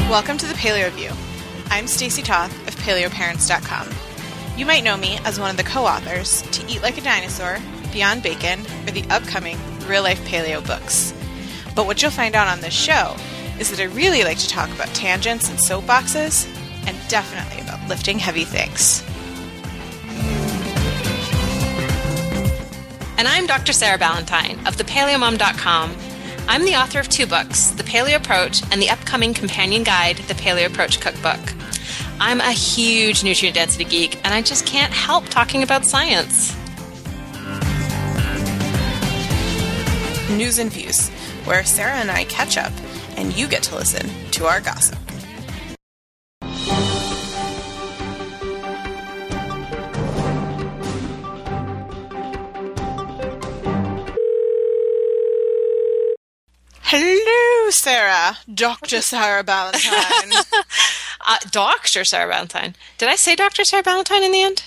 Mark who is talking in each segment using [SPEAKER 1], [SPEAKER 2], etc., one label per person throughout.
[SPEAKER 1] Welcome to the Paleo View. I'm Stacey Toth of PaleoParents.com. You might know me as one of the co-authors to Eat Like a Dinosaur, Beyond Bacon, or the upcoming Real Life Paleo books. But what you'll find out on this show is that I really like to talk about tangents and soapboxes, and definitely about lifting heavy things.
[SPEAKER 2] And I'm Dr. Sarah Ballantyne of thepaleomom.com. I'm the author of two books, The Paleo Approach and the upcoming companion guide, The Paleo Approach Cookbook. I'm a huge nutrient density geek, and I just can't help talking about science.
[SPEAKER 1] News and Views, where Sarah and I catch up, and you get to listen to our gossip. Hello, Sarah. Dr. Sarah Ballantyne.
[SPEAKER 2] Dr. Sarah Ballantyne. Did I say Dr. Sarah Ballantyne in the end?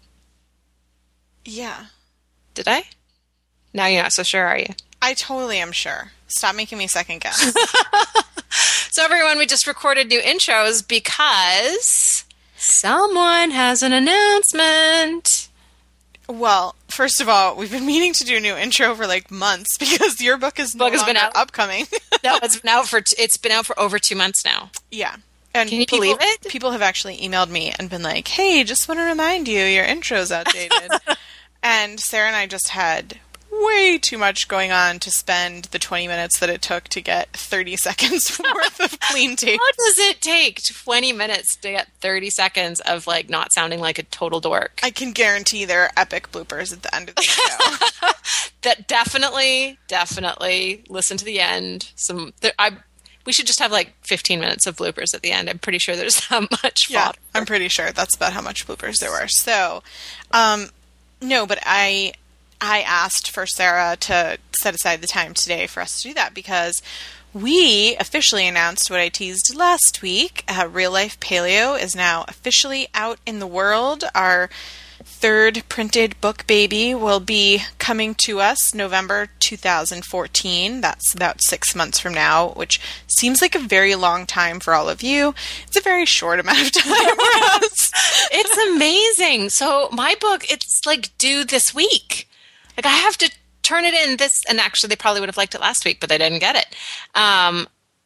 [SPEAKER 1] Yeah.
[SPEAKER 2] Did I? Now you're not so sure, are you?
[SPEAKER 1] I totally am sure. Stop making me second guess.
[SPEAKER 2] So everyone, we just recorded new intros because someone has an announcement.
[SPEAKER 1] Well, first of all, we've been meaning to do a new intro for like months because your book is no longer upcoming.
[SPEAKER 2] No, it's been out for over 2 months now.
[SPEAKER 1] Yeah. And
[SPEAKER 2] can you believe it?
[SPEAKER 1] People have actually emailed me and been like, hey, just want to remind you, your intro's outdated. And Sarah and I just had way too much going on to spend the 20 minutes that it took to get 30 seconds worth of clean tape.
[SPEAKER 2] How does it take 20 minutes to get 30 seconds of like not sounding like a total dork?
[SPEAKER 1] I can guarantee there are epic bloopers at the end of the show.
[SPEAKER 2] That definitely listen to the end. We should just have like 15 minutes of bloopers at the end. I'm pretty sure there's that much fodder.
[SPEAKER 1] Yeah, I'm pretty sure that's about how much bloopers there were. So, no, but I asked for Sarah to set aside the time today for us to do that because we officially announced what I teased last week. Real Life Paleo is now officially out in the world. Our third printed book baby will be coming to us November 2014. That's about 6 months from now, which seems like a very long time for all of you. It's a very short amount of time for us.
[SPEAKER 2] It's amazing. So my book, it's like due this week. Like I have to turn it in and actually they probably would have liked it last week, but they didn't get it. And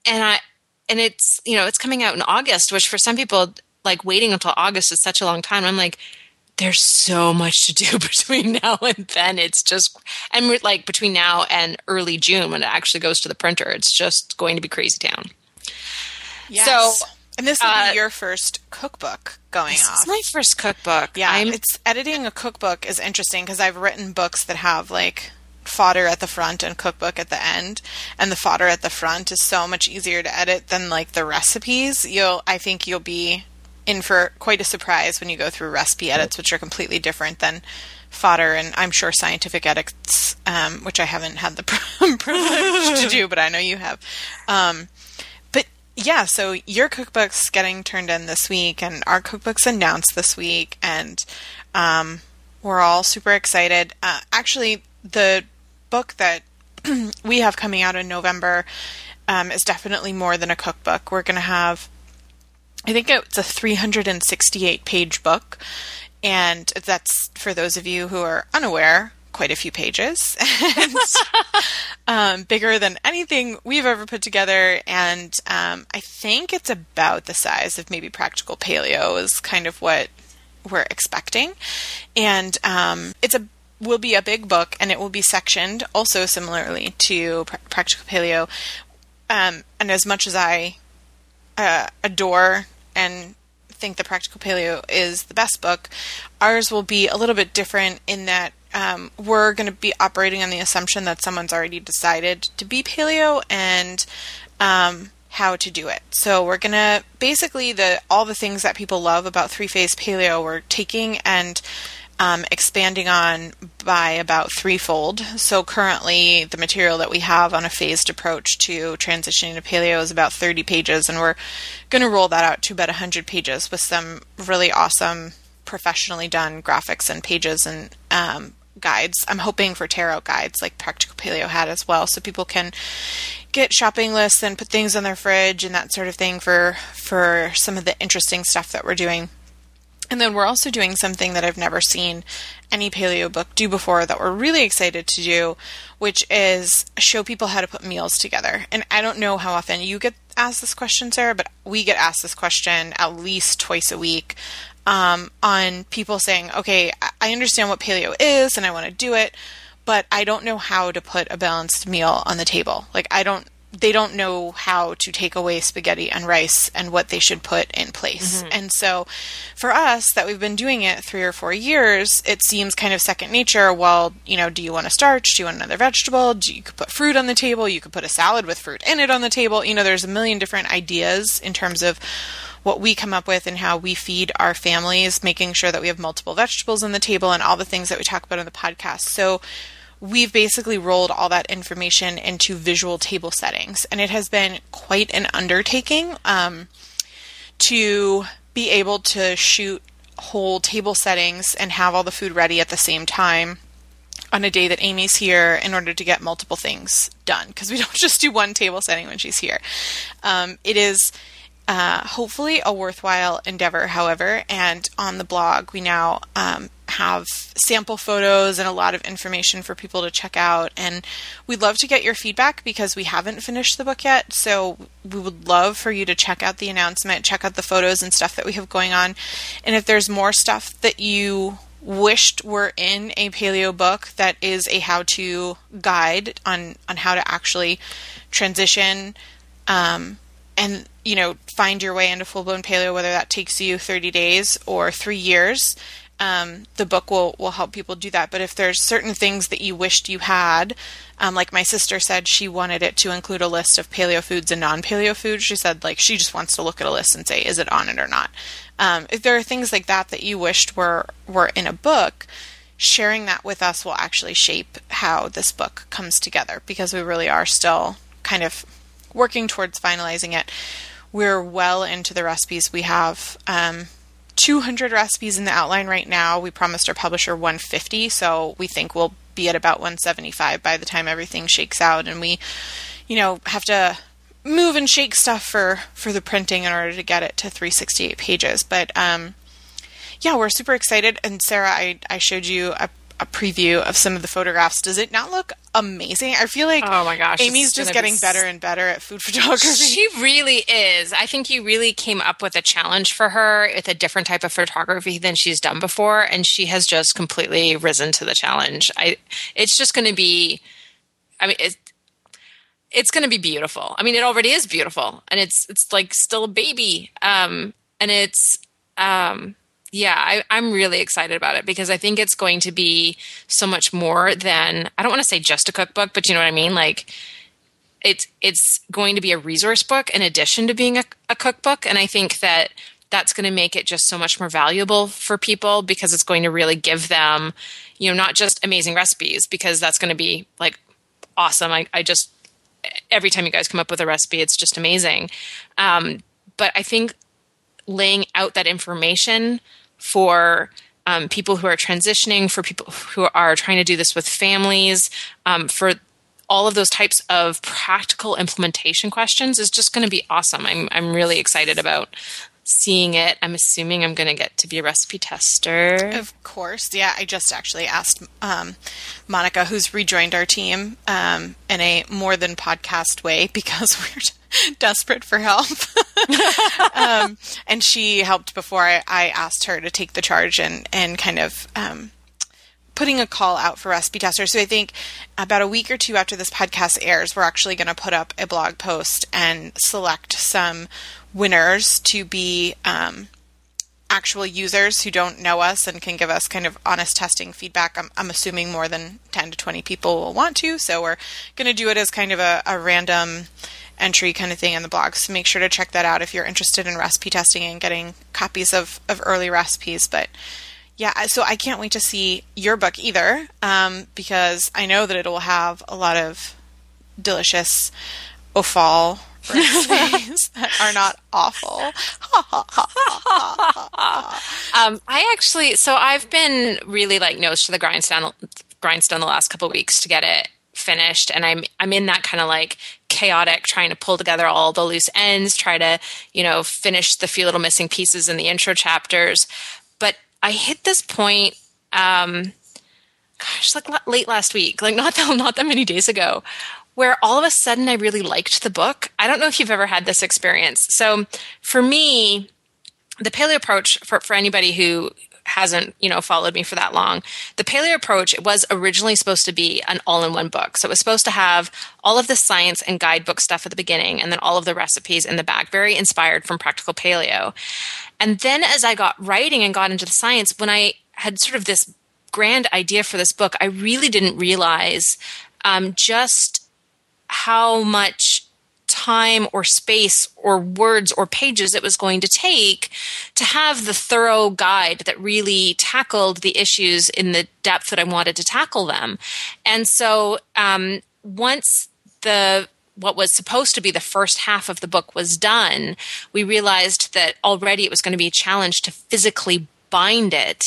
[SPEAKER 2] it's, it's coming out in August, which for some people, like waiting until August is such a long time. I'm like, there's so much to do between now and then. It's just, and like between now and early June when it actually goes to the printer, it's just going to be crazy town.
[SPEAKER 1] Yes. So, and this will be your first cookbook going off.
[SPEAKER 2] This is my first cookbook.
[SPEAKER 1] Yeah, it's editing a cookbook is interesting because I've written books that have like fodder at the front and cookbook at the end, and the fodder at the front is so much easier to edit than like the recipes. I think you'll be in for quite a surprise when you go through recipe edits, which are completely different than fodder and I'm sure scientific edits, which I haven't had the privilege to do, but I know you have. Yeah, so your cookbook's getting turned in this week, and our cookbook's announced this week, and we're all super excited. Actually, the book that we have coming out in November is definitely more than a cookbook. We're going to have, I think it's a 368-page book, and that's, for those of you who are unaware, quite a few pages, and bigger than anything we've ever put together. And I think it's about the size of maybe Practical Paleo is kind of what we're expecting. And will be a big book, and it will be sectioned also similarly to Practical Paleo. And as much as I adore and think the Practical Paleo is the best book, ours will be a little bit different in that we're going to be operating on the assumption that someone's already decided to be paleo and how to do it. So we're going to basically all the things that people love about three-phase paleo, we're taking and expanding on by about threefold. So currently the material that we have on a phased approach to transitioning to paleo is about 30 pages, and we're going to roll that out to about 100 pages with some really awesome professionally done graphics and pages and guides. I'm hoping for tarot guides like Practical Paleo had as well, so people can get shopping lists and put things on their fridge and that sort of thing for some of the interesting stuff that we're doing. And then we're also doing something that I've never seen any paleo book do before that we're really excited to do, which is show people how to put meals together. And I don't know how often you get asked this question, Sarah, but we get asked this question at least twice a week on people saying, okay, I understand what paleo is and I want to do it, but I don't know how to put a balanced meal on the table. Like, they don't know how to take away spaghetti and rice and what they should put in place. And so for us that we've been doing it 3 or 4 years, it seems kind of second nature. Well, do you want a starch? Do you want another vegetable? You could put fruit on the table. You could put a salad with fruit in it on the table. There's a million different ideas in terms of what we come up with and how we feed our families, making sure that we have multiple vegetables on the table and all the things that we talk about on the podcast. So we've basically rolled all that information into visual table settings, and it has been quite an undertaking to be able to shoot whole table settings and have all the food ready at the same time on a day that Amy's here in order to get multiple things done, because we don't just do one table setting when she's here. It is hopefully a worthwhile endeavor, however, and on the blog we now have sample photos and a lot of information for people to check out, and we'd love to get your feedback because we haven't finished the book yet, so we would love for you to check out the announcement, check out the photos and stuff that we have going on, and if there's more stuff that you wished were in a paleo book that is a how-to guide on how to actually transition and find your way into full-blown paleo, whether that takes you 30 days or 3 years, the book will help people do that. But if there's certain things that you wished you had, like my sister said she wanted it to include a list of paleo foods and non-paleo foods. She said she just wants to look at a list and say, is it on it or not? If there are things like that you wished were in a book, sharing that with us will actually shape how this book comes together, because we really are still kind of working towards finalizing it. We're well into the recipes. We have 200 recipes in the outline right now. We promised our publisher 150, so we think we'll be at about 175 by the time everything shakes out, and we, have to move and shake stuff for the printing in order to get it to 368 pages. But we're super excited. And Sarah, I showed you a preview of some of the photographs. Does it not look amazing? I feel like, oh my gosh, Amy's just getting better and better at food photography.
[SPEAKER 2] She really is. I think you really came up with a challenge for her with a different type of photography than she's done before, and she has just completely risen to the challenge. It's just going to be, it's going to be beautiful. It already is beautiful, and it's like still a baby. And it's, I'm really excited about it because I think it's going to be so much more than, I don't want to say just a cookbook, but you know what I mean? It's going to be a resource book in addition to being a cookbook. And I think that's going to make it just so much more valuable for people because it's going to really give them, not just amazing recipes, because that's going to be awesome. I just, every time you guys come up with a recipe, it's just amazing. But I think laying out that information for people who are transitioning, for people who are trying to do this with families, for all of those types of practical implementation questions is just going to be awesome. I'm really excited about seeing it. I'm assuming I'm going to get to be a recipe tester.
[SPEAKER 1] Of course. Yeah, I just actually asked Monica, who's rejoined our team in a more than podcast way because we're desperate for help. And she helped before I asked her to take the charge and kind of putting a call out for recipe testers. So I think about a week or two after this podcast airs, we're actually going to put up a blog post and select some winners to be actual users who don't know us and can give us kind of honest testing feedback. I'm assuming more than 10 to 20 people will want to, so we're going to do it as kind of a random entry kind of thing in the blog. So make sure to check that out if you're interested in recipe testing and getting copies of early recipes. But yeah, so I can't wait to see your book either, because I know that it will have a lot of delicious offal recipes that are not awful.
[SPEAKER 2] I've been really like nose to the grindstone the last couple of weeks to get it finished, and I'm in that kind of like chaotic trying to pull together all the loose ends, try to, finish the few little missing pieces in the intro chapters. But I hit this point, like late last week, like not that many days ago, where all of a sudden I really liked the book. I don't know if you've ever had this experience. So for me, the paleo approach, for anybody who hasn't, followed me for that long, the paleo approach, it was originally supposed to be an all-in-one book. So it was supposed to have all of the science and guidebook stuff at the beginning and then all of the recipes in the back, very inspired from Practical Paleo. And then as I got writing and got into the science, when I had sort of this grand idea for this book, I really didn't realize just how much time or space or words or pages it was going to take to have the thorough guide that really tackled the issues in the depth that I wanted to tackle them. And so once what was supposed to be the first half of the book was done, we realized that already it was going to be a challenge to physically bind it,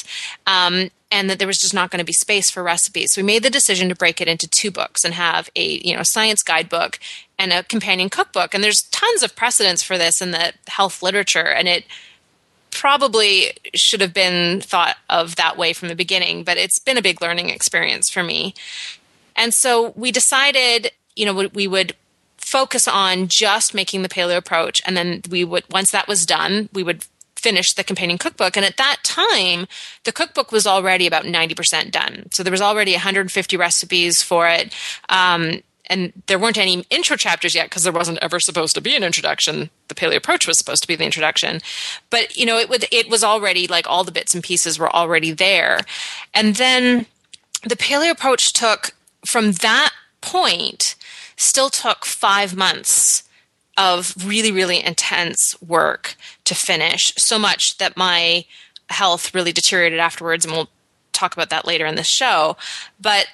[SPEAKER 2] and that there was just not going to be space for recipes. So we made the decision to break it into 2 books and have a science guidebook and a companion cookbook. And there's tons of precedence for this in the health literature, and it probably should have been thought of that way from the beginning, but it's been a big learning experience for me. And so we decided, we would focus on just making the paleo approach, and then once that was done, we would finish the companion cookbook. And at that time, the cookbook was already about 90% done. So there was already 150 recipes for it. And there weren't any intro chapters yet because there wasn't ever supposed to be an introduction. The paleo approach was supposed to be the introduction. But, it was already like all the bits and pieces were already there. And then the paleo approach from that point, still took 5 months of really, really intense work to finish, so much that my health really deteriorated afterwards, and we'll talk about that later in the show. But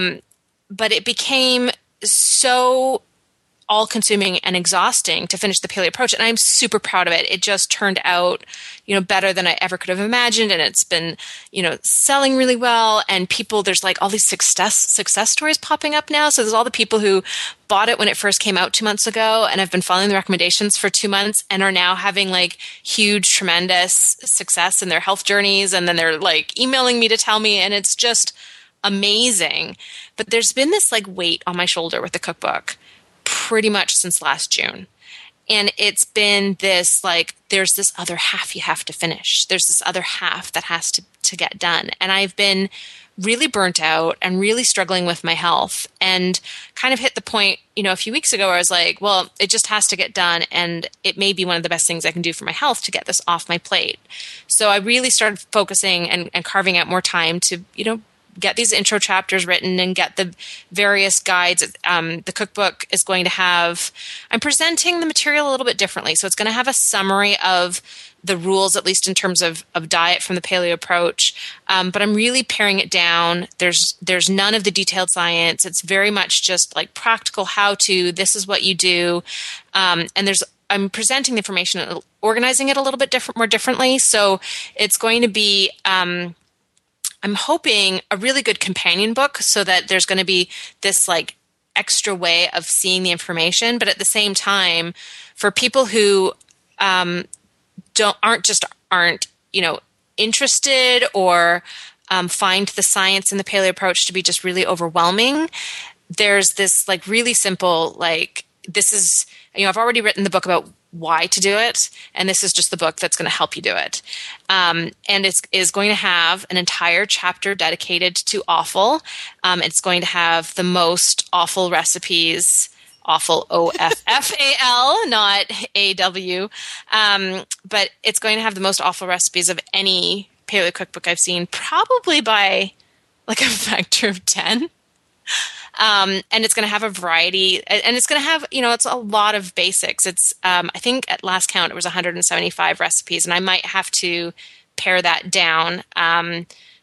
[SPEAKER 2] it became so all-consuming and exhausting to finish the paleo approach, and I'm super proud of it. It just turned out, better than I ever could have imagined, and it's been, selling really well. And there's like all these success stories popping up now. So there's all the people who bought it when it first came out 2 months ago, and have been following the recommendations for 2 months, and are now having like huge, tremendous success in their health journeys. And then they're like emailing me to tell me, and it's just amazing. But there's been this like weight on my shoulder with the cookbook pretty much since last June. And it's been this like, there's this other half you have to finish. There's this other half that has to get done. And I've been really burnt out and really struggling with my health, and kind of hit the point, a few weeks ago where I was like, well, it just has to get done. And it may be one of the best things I can do for my health to get this off my plate. So I really started focusing and carving out more time to, get these intro chapters written and get the various guides. The cookbook is going to have, I'm presenting the material a little bit differently. So it's going to have a summary of the rules, at least in terms of diet from the paleo approach. But I'm really paring it down. There's none of the detailed science. It's very much just like practical how to, this is what you do. And I'm presenting the information, organizing it a little bit more differently. So it's going to be, I'm hoping a really good companion book, so that there's going to be this like extra way of seeing the information. But at the same time, for people who aren't interested, or find the science in the paleo approach to be just really overwhelming, there's this like really simple, like, this is, I've already written the book about why to do it, and this is just the book that's going to help you do it. And it is going to have an entire chapter dedicated to offal. It's going to have the most awful recipes, awful, OFFAL, not AW. But it's going to have the most awful recipes of any paleo cookbook I've seen, probably by like a factor of 10. And it's going to have a variety, and it's going to have, it's a lot of basics. It's, I think at last count, it was 175 recipes, and I might have to pare that down,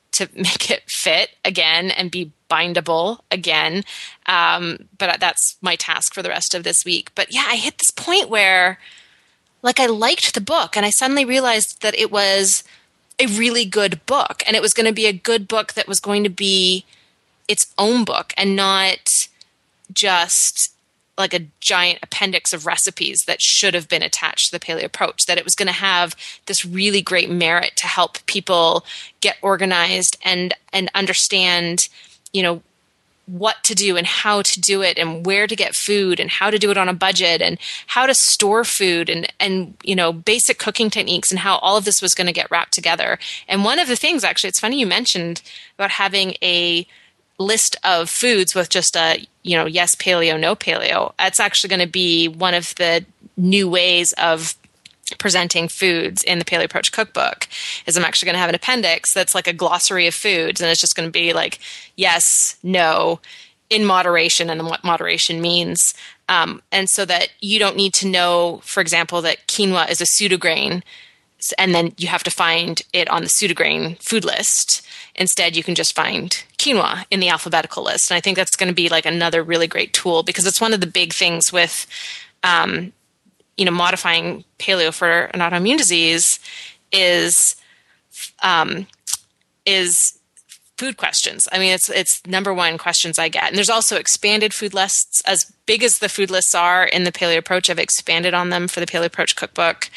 [SPEAKER 2] to make it fit again and be bindable again. But that's my task for the rest of this week. But yeah, I hit this point where like I liked the book and I suddenly realized that it was a really good book and it was going to be a good book that was going to be its own book and not just like a giant appendix of recipes that should have been attached to the Paleo Approach, that it was going to have this really great merit to help people get organized and understand, you know, what to do and how to do it and where to get food and how to do it on a budget and how to store food and you know, basic cooking techniques and how all of this was going to get wrapped together. And one of the things, actually, it's funny you mentioned about having a list of foods with just a, you know, yes paleo, no paleo. That's actually going to be one of the new ways of presenting foods in the Paleo Approach cookbook. Is I'm actually going to have an appendix that's like a glossary of foods, and it's just going to be like yes, no, in moderation, and what moderation means. And so that you don't need to know, for example, that quinoa is a pseudograin, and then you have to find it on the pseudograin food list. Instead, you can just find quinoa in the alphabetical list. And I think that's going to be like another really great tool, because it's one of the big things with, you know, modifying paleo for an autoimmune disease is food questions. I mean, it's number one questions I get. And there's also expanded food lists. As big as the food lists are in the Paleo Approach, I've expanded on them for the Paleo Approach cookbook.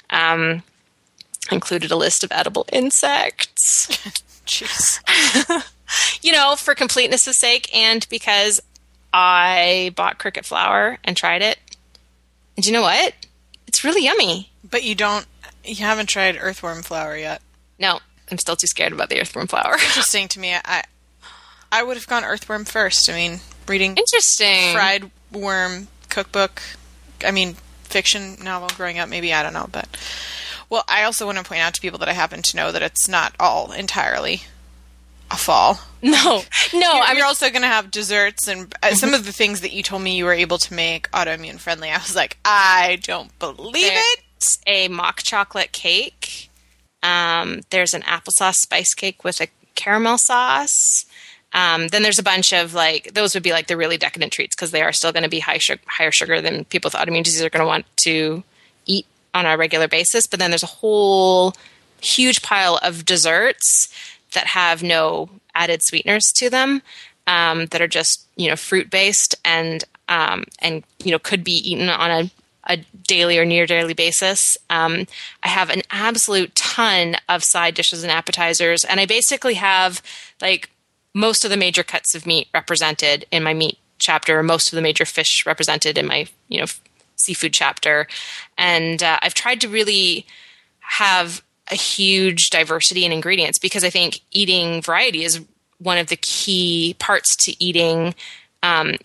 [SPEAKER 2] Included a list of edible insects.
[SPEAKER 1] Jeez.
[SPEAKER 2] You know, for completeness' sake, and because I bought cricket flour and tried it. And you know what? It's really yummy.
[SPEAKER 1] But you haven't tried earthworm flour yet.
[SPEAKER 2] No, I'm still too scared about the earthworm flour.
[SPEAKER 1] Interesting to me. I would have gone earthworm first. I mean, reading
[SPEAKER 2] interesting
[SPEAKER 1] fried worm cookbook. I mean, fiction novel growing up, maybe, I don't know, but well, I also want to point out to people that I happen to know that it's not all entirely a fall.
[SPEAKER 2] No.
[SPEAKER 1] You're also going to have desserts and some of the things that you told me you were able to make autoimmune friendly. I was like, I don't believe it.
[SPEAKER 2] There's a mock chocolate cake. There's an applesauce spice cake with a caramel sauce. Then there's a bunch of like, those would be like the really decadent treats because they are still going to be higher sugar than people with autoimmune disease are going to want to eat on a regular basis. But then there's a whole huge pile of desserts that have no added sweeteners to them, that are just, you know, fruit based and you know, could be eaten on a daily or near daily basis. I have an absolute ton of side dishes and appetizers, and I basically have like most of the major cuts of meat represented in my meat chapter, most of the major fish represented in my, you know, seafood chapter. And I've tried to really have a huge diversity in ingredients because I think eating variety is one of the key parts to eating a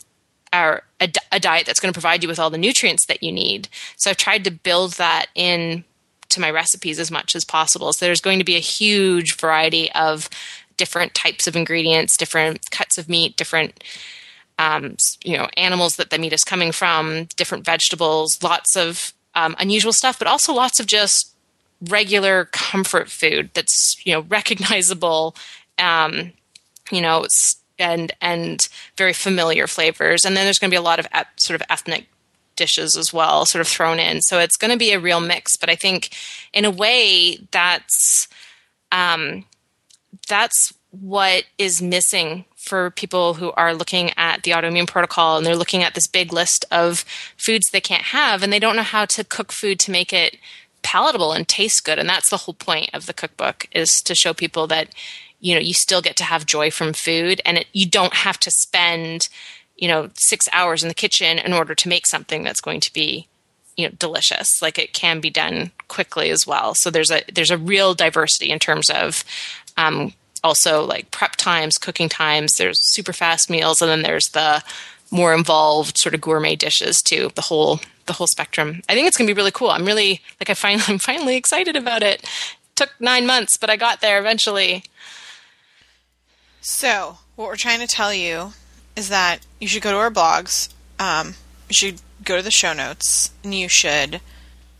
[SPEAKER 2] diet that's going to provide you with all the nutrients that you need. So I've tried to build that in to my recipes as much as possible. So there's going to be a huge variety of different types of ingredients, different cuts of meat, different you know, animals that the meat is coming from, different vegetables, lots of unusual stuff, but also lots of just regular comfort food that's, you know, recognizable, you know, and very familiar flavors. And then there's going to be a lot of sort of ethnic dishes as well, sort of thrown in. So it's going to be a real mix. But I think in a way that's what is missing for people who are looking at the autoimmune protocol and they're looking at this big list of foods they can't have and they don't know how to cook food to make it palatable and taste good. And that's the whole point of the cookbook, is to show people that, you know, you still get to have joy from food and you don't have to spend, you know, 6 hours in the kitchen in order to make something that's going to be, you know, delicious. Like it can be done quickly as well. So there's a real diversity in terms of, also like prep times, cooking times, there's super fast meals. And then there's the more involved sort of gourmet dishes too, the whole spectrum. I think it's going to be really cool. I'm really like, I'm finally excited about it. Took 9 months, but I got there eventually.
[SPEAKER 1] So what we're trying to tell you is that you should go to our blogs. You should go to the show notes and you should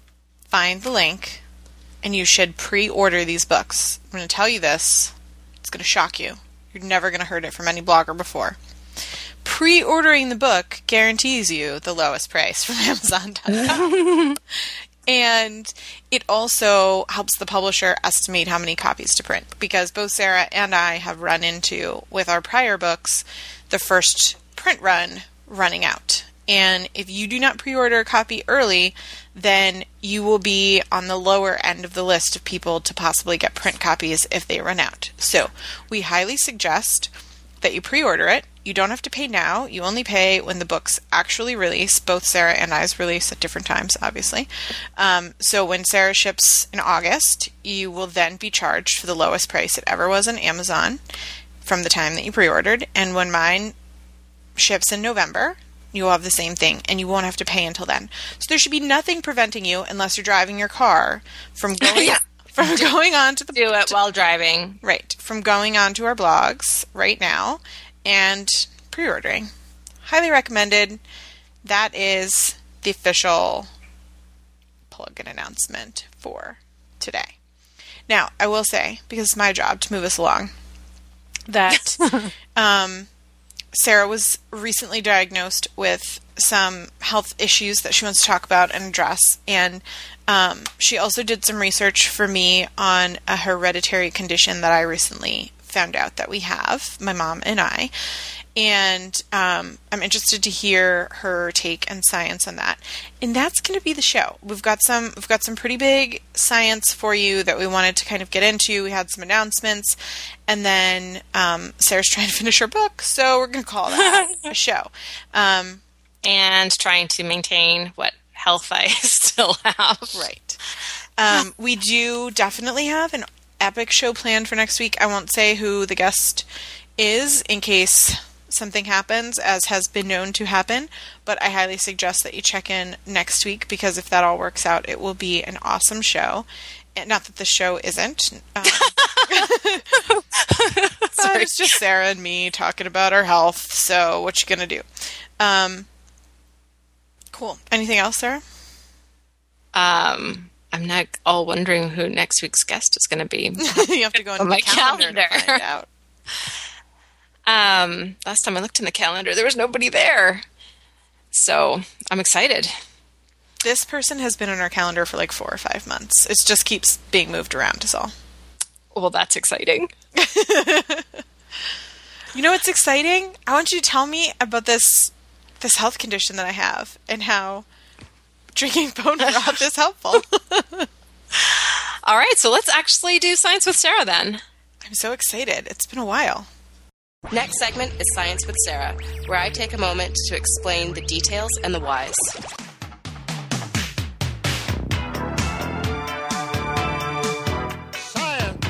[SPEAKER 1] find the link and you should pre-order these books. I'm going to tell you this. It's going to shock you. You're never going to heard it from any blogger before. Pre-ordering the book guarantees you the lowest price from Amazon.com. And it also helps the publisher estimate how many copies to print, because both Sarah and I have run into, with our prior books, the first print run running out. And if you do not pre-order a copy early, then you will be on the lower end of the list of people to possibly get print copies if they run out. So we highly suggest that you pre-order it. You don't have to pay now. You only pay when the books actually release. Both Sarah and I's release at different times, obviously. So when Sarah ships in August, you will then be charged for the lowest price it ever was on Amazon from the time that you pre-ordered. And when mine ships in November, you will have the same thing, and you won't have to pay until then. So there should be nothing preventing you, unless you're driving your car, from going from going on to the...
[SPEAKER 2] Do it while driving.
[SPEAKER 1] Right. From going on to our blogs right now and pre-ordering. Highly recommended. That is the official plug-in announcement for today. Now, I will say, because it's my job to move us along, that Sarah was recently diagnosed with some health issues that she wants to talk about and address. And she also did some research for me on a hereditary condition that I recently found out that we have, my mom and I. And I'm interested to hear her take and science on that. And that's going to be the show. We've got some pretty big science for you that we wanted to kind of get into. We had some announcements, and then Sarah's trying to finish her book, so we're going to call that a show.
[SPEAKER 2] And trying to maintain what health I still have.
[SPEAKER 1] Right. We do definitely have an epic show planned for next week. I won't say who the guest is in case something happens, as has been known to happen, but I highly suggest that you check in next week, because if that all works out, it will be an awesome show. And not that the show isn't. It's just Sarah and me talking about our health, so what you gonna do? Cool. Anything else, Sarah?
[SPEAKER 2] I'm not all wondering who next week's guest is going to be.
[SPEAKER 1] You have to go into my calendar to find out.
[SPEAKER 2] Last time I looked in the calendar, there was nobody there. So I'm excited.
[SPEAKER 1] This person has been on our calendar for like 4 or 5 months. It just keeps being moved around is all.
[SPEAKER 2] Well, that's exciting.
[SPEAKER 1] You know what's exciting? I want you to tell me about this health condition that I have and how drinking bone broth is helpful.
[SPEAKER 2] All right, so let's actually do Science with Sarah then.
[SPEAKER 1] I'm so excited. It's been a while.
[SPEAKER 2] Next segment is Science with Sarah, where I take a moment to explain the details and the whys.
[SPEAKER 3] Science.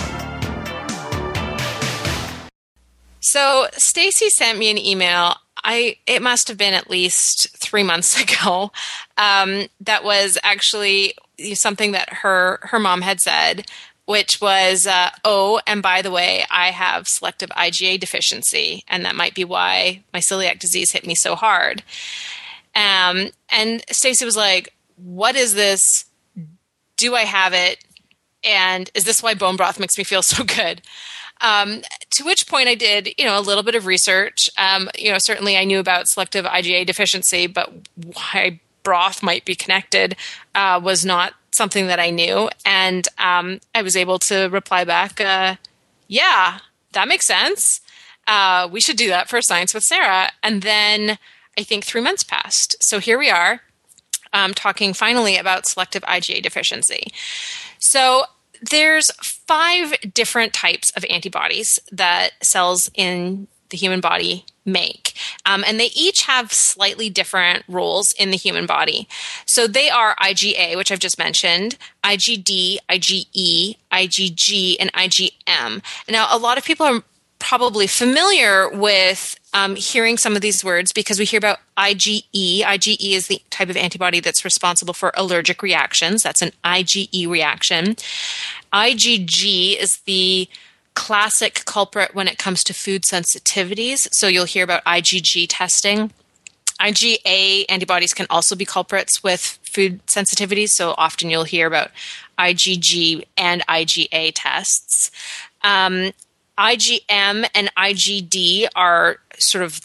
[SPEAKER 2] So Stacy sent me an email. It must have been at least 3 months ago. That was actually something that her mom had said, which was, and by the way, I have selective IgA deficiency, and that might be why my celiac disease hit me so hard. And Stacy was like, what is this? Do I have it? And is this why bone broth makes me feel so good? To which point I did, a little bit of research. Certainly I knew about selective IgA deficiency, but why broth might be connected was not something that I knew. And I was able to reply back, yeah, that makes sense. We should do that for Science with Sarah. And then I think 3 months passed. So here we are talking finally about selective IgA deficiency. So there's 5 different types of antibodies that cells in the human body make. And they each have slightly different roles in the human body. So they are IgA, which I've just mentioned, IgD, IgE, IgG, and IgM. Now, a lot of people are probably familiar with hearing some of these words because we hear about IgE. IgE is the type of antibody that's responsible for allergic reactions. That's an IgE reaction. IgG is the classic culprit when it comes to food sensitivities. So you'll hear about IgG testing. IgA antibodies can also be culprits with food sensitivities. So often you'll hear about IgG and IgA tests. IgM and IgD are sort of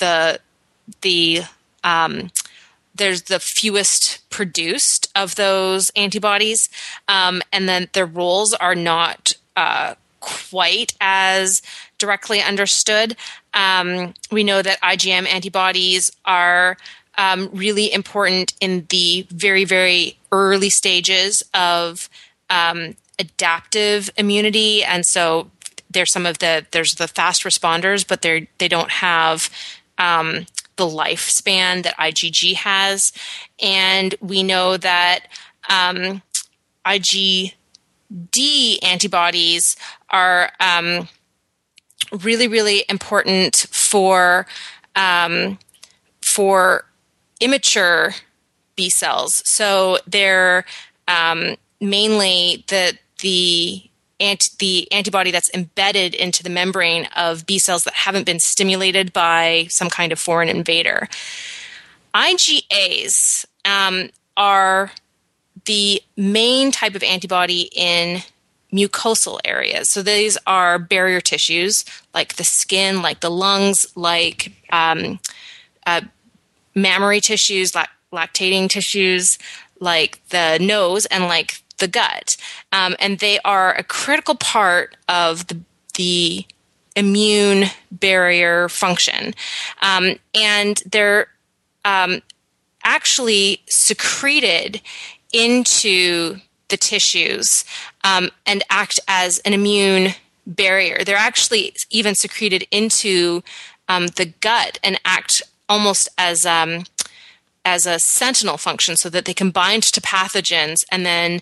[SPEAKER 2] there's the fewest produced of those antibodies, and then their roles are not quite as directly understood. We know that IgM antibodies are really important in the very, very early stages of adaptive immunity, and so there's the fast responders, but they don't have the lifespan that IgG has, and we know that IgD antibodies are really, really important for immature B cells. So they're mainly the antibody that's embedded into the membrane of B cells that haven't been stimulated by some kind of foreign invader. IgAs are the main type of antibody in mucosal areas. So these are barrier tissues like the skin, like the lungs, like mammary tissues, lactating tissues, like the nose, and like the gut. And they are a critical part of the immune barrier function. And they're actually secreted into the tissues and act as an immune barrier. They're actually even secreted into the gut and act almost as a sentinel function, so that they can bind to pathogens and then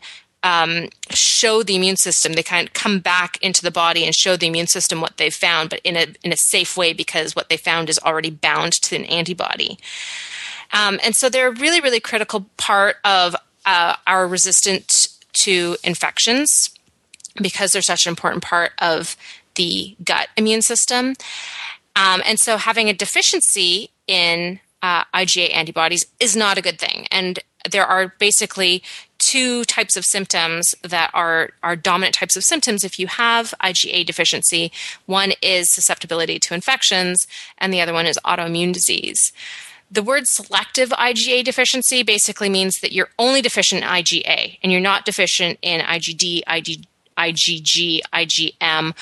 [SPEAKER 2] show the immune system. They kind of come back into the body and show the immune system what they've found, but in a safe way, because what they found is already bound to an antibody. And so they're a really, really critical part of our resistance to infections, because they're such an important part of the gut immune system. And so having a deficiency in IgA antibodies is not a good thing. And there are basically two types of symptoms that are dominant types of symptoms if you have IgA deficiency. One is susceptibility to infections, and the other one is autoimmune disease. The word selective IgA deficiency basically means that you're only deficient in IgA, and you're not deficient in IgD, IgG, IgM,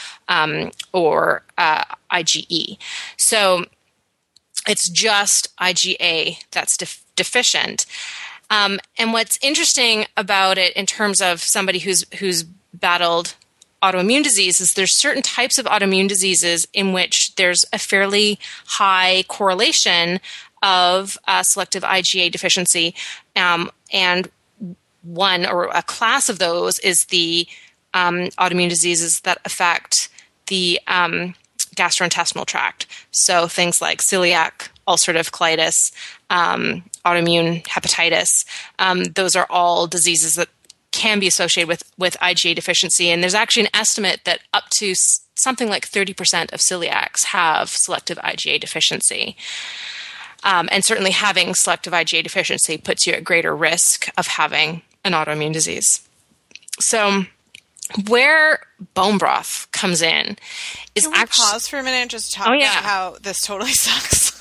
[SPEAKER 2] or IgE. So it's just IgA that's deficient. And what's interesting about it in terms of somebody who's battled autoimmune disease is there's certain types of autoimmune diseases in which there's a fairly high correlation of selective IgA deficiency. And one or a class of those is the autoimmune diseases that affect the gastrointestinal tract. So things like celiac, ulcerative colitis, autoimmune hepatitis, those are all diseases that can be associated with IgA deficiency. And there's actually an estimate that up to something like 30% of celiacs have selective IgA deficiency. And certainly having selective IgA deficiency puts you at greater risk of having an autoimmune disease. So where bone broth comes in is
[SPEAKER 1] Can we pause for a minute and just talk about how this totally sucks?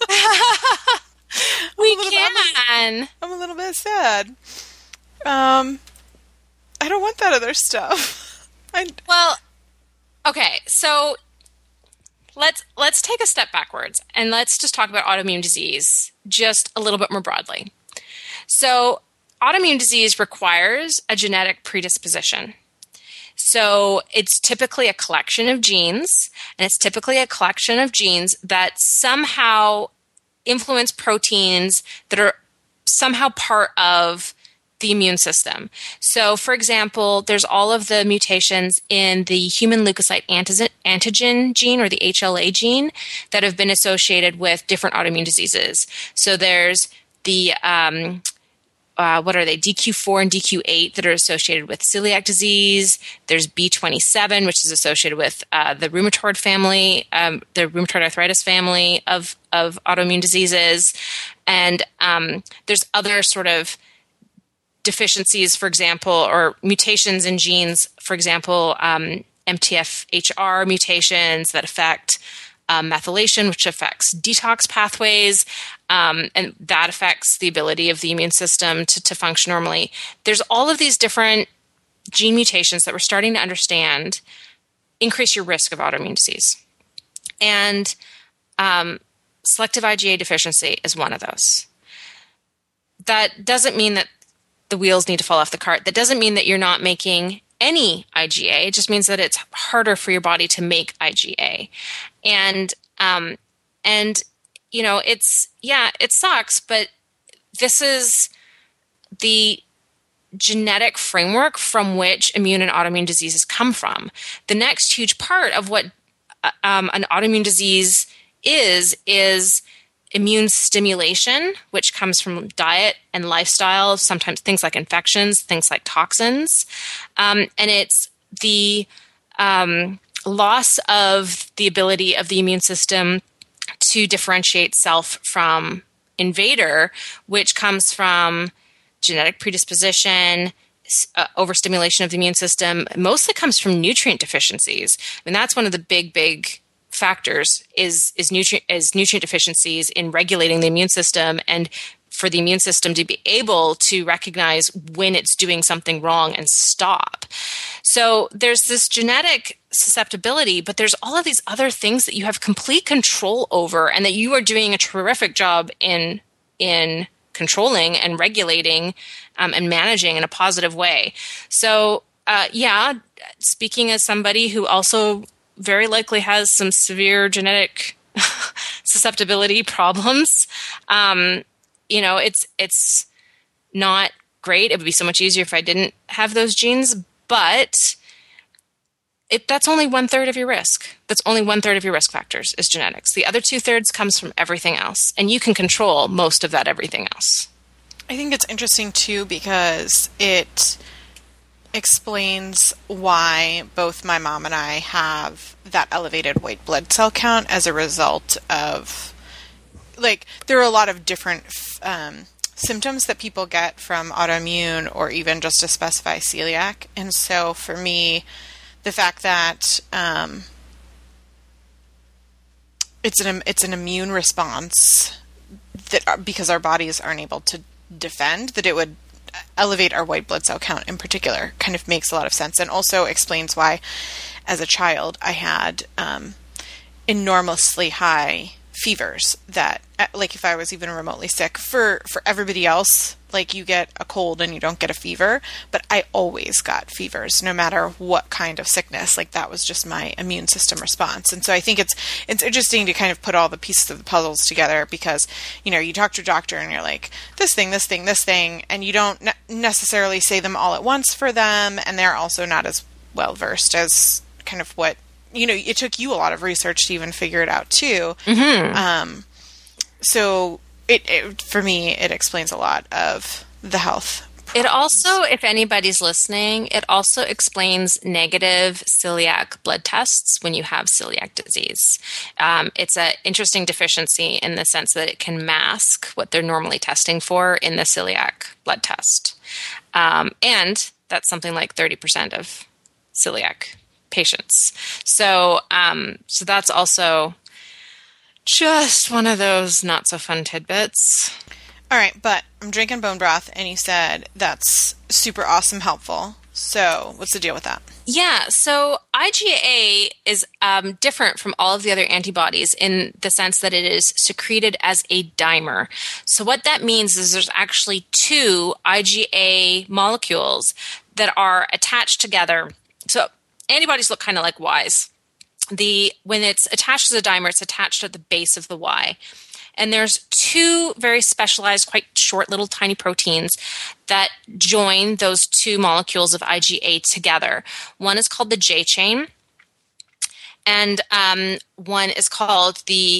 [SPEAKER 2] We can.
[SPEAKER 1] I'm a little bit sad. I don't want that other stuff.
[SPEAKER 2] Well, okay, so let's take a step backwards and let's just talk about autoimmune disease just a little bit more broadly. So autoimmune disease requires a genetic predisposition. So it's typically a collection of genes, and it's typically a collection of genes that somehow influence proteins that are somehow part of the immune system. So, for example, there's all of the mutations in the human leukocyte antigen gene, or the HLA gene, that have been associated with different autoimmune diseases. So there's the DQ4 and DQ8 that are associated with celiac disease. There's B27, which is associated with the rheumatoid family, the rheumatoid arthritis family of autoimmune diseases. And there's other sort of deficiencies, for example, or mutations in genes, for example, MTHFR mutations that affect methylation, which affects detox pathways, and that affects the ability of the immune system to function normally. There's all of these different gene mutations that we're starting to understand increase your risk of autoimmune disease. And selective IgA deficiency is one of those. That doesn't mean that the wheels need to fall off the cart. That doesn't mean that you're not making any IgA. It just means that it's harder for your body to make IgA. And you know, it sucks, but this is the genetic framework from which immune and autoimmune diseases come from. The next huge part of what an autoimmune disease is immune stimulation, which comes from diet and lifestyle, sometimes things like infections, things like toxins. And it's the loss of the ability of the immune system to differentiate self from invader, which comes from genetic predisposition, overstimulation of the immune system. Mostly comes from nutrient deficiencies. I mean, that's one of the big factors is nutrient deficiencies in regulating the immune system, and for the immune system to be able to recognize when it's doing something wrong and stop. So there's this genetic susceptibility, but there's all of these other things that you have complete control over and that you are doing a terrific job in controlling and regulating and managing in a positive way. So speaking as somebody who also very likely has some severe genetic susceptibility problems, it's not great. It would be so much easier if I didn't have those genes, but that's only 1/3 of your risk. That's only 1/3 of your risk factors is genetics. The other 2/3 comes from everything else, and you can control most of that everything else.
[SPEAKER 1] I think it's interesting too because it explains why both my mom and I have that elevated white blood cell count as a result of, there are a lot of different symptoms that people get from autoimmune or even just to specify celiac. And so for me, the fact that it's an immune response that because our bodies aren't able to defend, that it would elevate our white blood cell count in particular kind of makes a lot of sense, and also explains why as a child I had enormously high fevers that, if I was even remotely sick, for everybody else, you get a cold and you don't get a fever, but I always got fevers no matter what kind of sickness. That was just my immune system response. And so I think it's interesting to kind of put all the pieces of the puzzles together because, you talk to a doctor and you're like, this thing, and you don't necessarily say them all at once for them, and they're also not as well versed as kind of what, it took you a lot of research to even figure it out too. Mm-hmm. So it for me, it explains a lot of the health problems.
[SPEAKER 2] It also, if anybody's listening, it also explains negative celiac blood tests when you have celiac disease. It's an interesting deficiency in the sense that it can mask what they're normally testing for in the celiac blood test. And that's something like 30% of celiac patients. So that's also just one of those not so fun tidbits.
[SPEAKER 1] All right, but I'm drinking bone broth, and you said that's super awesome helpful. So what's the deal with that?
[SPEAKER 2] Yeah, so IgA is different from all of the other antibodies in the sense that it is secreted as a dimer. So what that means is there's actually 2 IgA molecules that are attached together. So antibodies look kind of like Ys. When it's attached as a dimer, it's attached at the base of the Y. And there's 2 very specialized, quite short little tiny proteins that join those 2 molecules of IgA together. One is called the J chain, and one is called the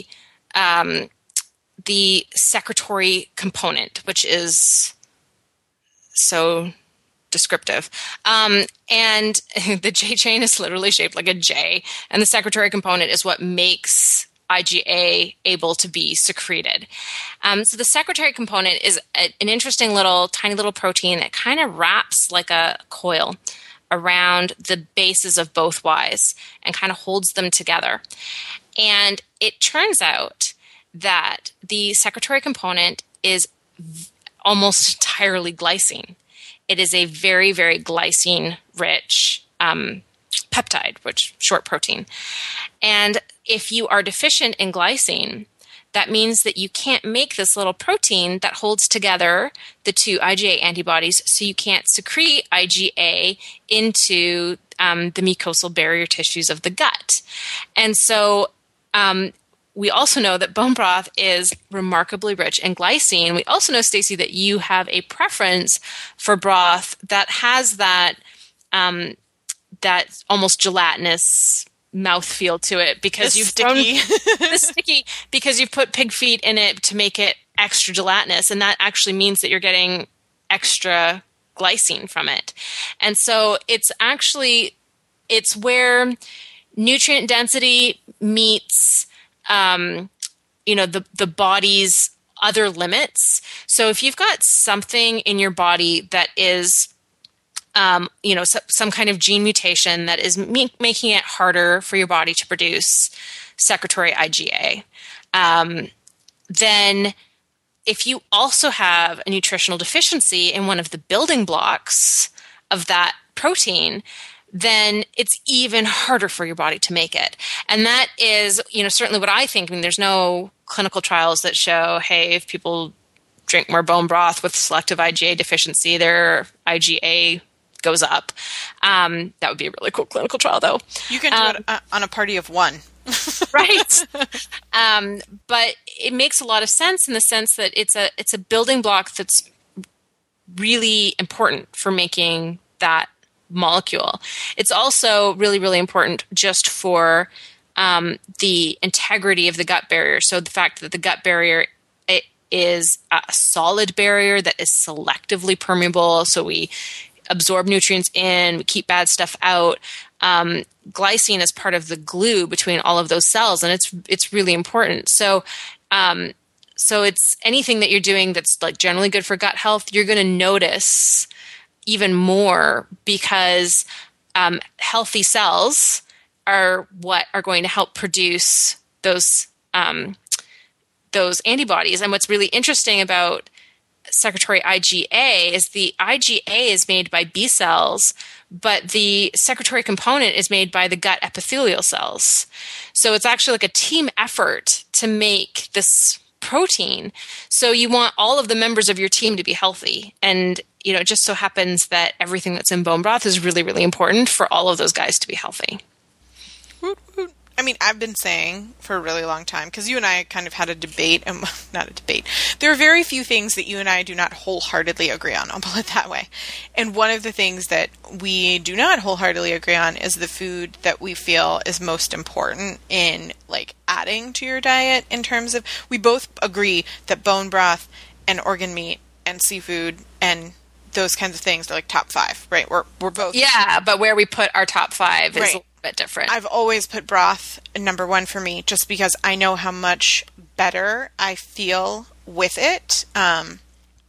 [SPEAKER 2] secretory component, which is so descriptive. And the J chain is literally shaped like a J, and the secretory component is what makes IgA able to be secreted. So the secretory component is an interesting tiny little protein that kind of wraps like a coil around the bases of both Ys and kind of holds them together. And it turns out that the secretory component is almost entirely glycine. It is a very, very glycine-rich peptide, which short protein. And if you are deficient in glycine, that means that you can't make this little protein that holds together the two IgA antibodies, so you can't secrete IgA into the mucosal barrier tissues of the gut. And so we also know that bone broth is remarkably rich in glycine. We also know, Stacey, that you have a preference for broth that has that that almost gelatinous mouthfeel to it because you've sticky because you've put pig feet in it to make it extra gelatinous, and that actually means that you're getting extra glycine from it. And so it's where nutrient density meets the body's other limits. So if you've got something in your body that is some kind of gene mutation that is making it harder for your body to produce secretory IgA, then if you also have a nutritional deficiency in one of the building blocks of that protein, then it's even harder for your body to make it. And that is, certainly what I think. I mean, there's no clinical trials that show, hey, if people drink more bone broth with selective IgA deficiency, their IgA goes up. That would be a really cool clinical trial, though.
[SPEAKER 1] You can do it on a party of one.
[SPEAKER 2] Right. But it makes a lot of sense in the sense that it's a building block that's really important for making that molecule. It's also really, really important just for the integrity of the gut barrier. So the fact that the gut barrier is a solid barrier that is selectively permeable, so we absorb nutrients in, we keep bad stuff out. Glycine is part of the glue between all of those cells, and it's really important. So it's anything that you're doing that's like generally good for gut health, you're going to notice even more because healthy cells are what are going to help produce those antibodies. And what's really interesting about secretory IgA is the IgA is made by B cells, but the secretory component is made by the gut epithelial cells. So it's actually like a team effort to make this protein. So you want all of the members of your team to be healthy. And, it just so happens that everything that's in bone broth is really, really important for all of those guys to be healthy.
[SPEAKER 1] I mean, I've been saying for a really long time, because you and I kind of had a debate, not a debate. There are very few things that you and I do not wholeheartedly agree on. I'll put it that way. And one of the things that we do not wholeheartedly agree on is the food that we feel is most important in, like, adding to your diet in terms of, we both agree that bone broth and organ meat and seafood and those kinds of things are like top 5, right? We're both.
[SPEAKER 2] Yeah, but where we put our top 5 is a bit different.
[SPEAKER 1] I've always put broth number 1 for me just because I know how much better I feel with it. And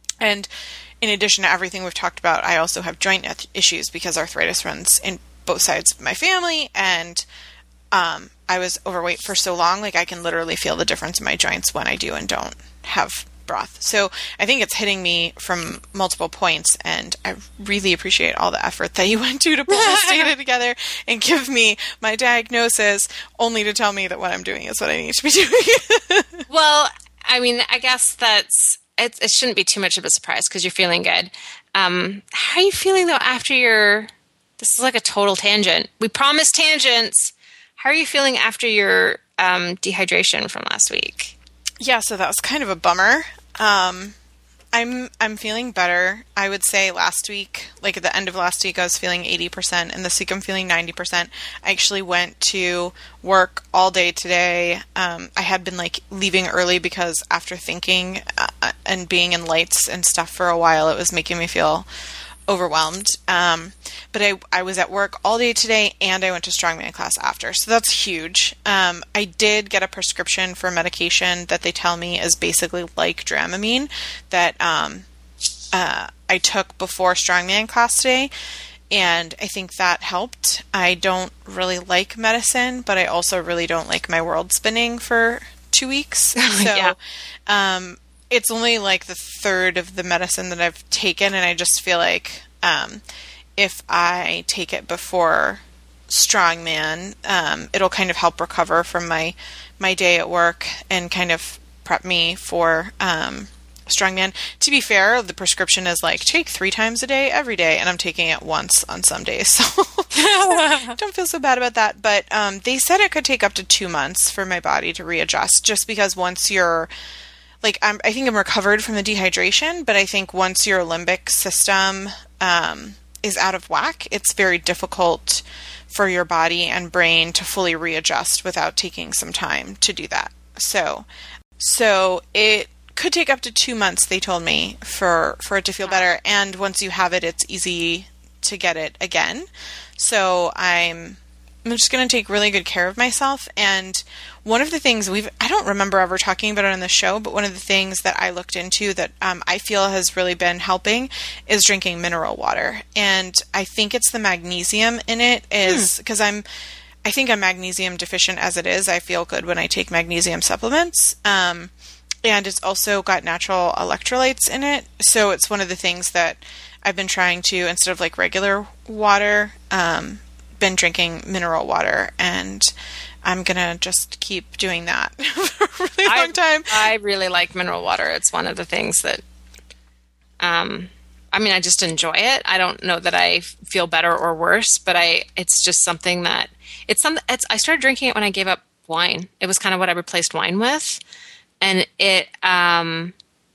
[SPEAKER 1] in addition to everything we've talked about, I also have joint issues because arthritis runs in both sides of my family. And I was overweight for so long, like I can literally feel the difference in my joints when I do and don't have broth. So I think it's hitting me from multiple points, and I really appreciate all the effort that you went to pull this data together and give me my diagnosis, only to tell me that what I'm doing is what I need to be doing.
[SPEAKER 2] Well, I mean, I guess it shouldn't be too much of a surprise because you're feeling good. How are you feeling though after this is like a total tangent. We promised tangents. How are you feeling after your dehydration from last week?
[SPEAKER 1] Yeah, so that was kind of a bummer. I'm feeling better. I would say last week, like at the end of last week, I was feeling 80%, and this week I'm feeling 90%. I actually went to work all day today. I had been like leaving early because after thinking and being in lights and stuff for a while, it was making me feel overwhelmed. But I was at work all day today, and I went to strongman class after. So that's huge. I did get a prescription for medication that they tell me is basically like Dramamine that I took before strongman class today. And I think that helped. I don't really like medicine, but I also really don't like my world spinning for 2 weeks. So it's only like the third of the medicine that I've taken, and I just feel like if I take it before Strongman, it'll kind of help recover from my day at work and kind of prep me for Strongman. To be fair, the prescription is like take 3 times a day every day, and I'm taking it once on some days, so don't feel so bad about that. But they said it could take up to 2 months for my body to readjust, just because once you're like, I think I'm recovered from the dehydration, but I think once your limbic system is out of whack, it's very difficult for your body and brain to fully readjust without taking some time to do that. So it could take up to 2 months, they told me, for it to feel better. And once you have it, it's easy to get it again. So I'm just going to take really good care of myself. And one of the things I don't remember ever talking about it on the show, but one of the things that I looked into that I feel has really been helping is drinking mineral water. And I think it's the magnesium in it is because I think I'm magnesium deficient as it is. I feel good when I take magnesium supplements. And it's also got natural electrolytes in it. So it's one of the things that I've been trying to, instead of like regular water, been drinking mineral water. And I'm going to just keep doing that for a really long time.
[SPEAKER 2] I really like mineral water. It's one of the things that, I just enjoy it. I don't know that I feel better or worse, but it's just something that, I started drinking it when I gave up wine. It was kind of what I replaced wine with. And I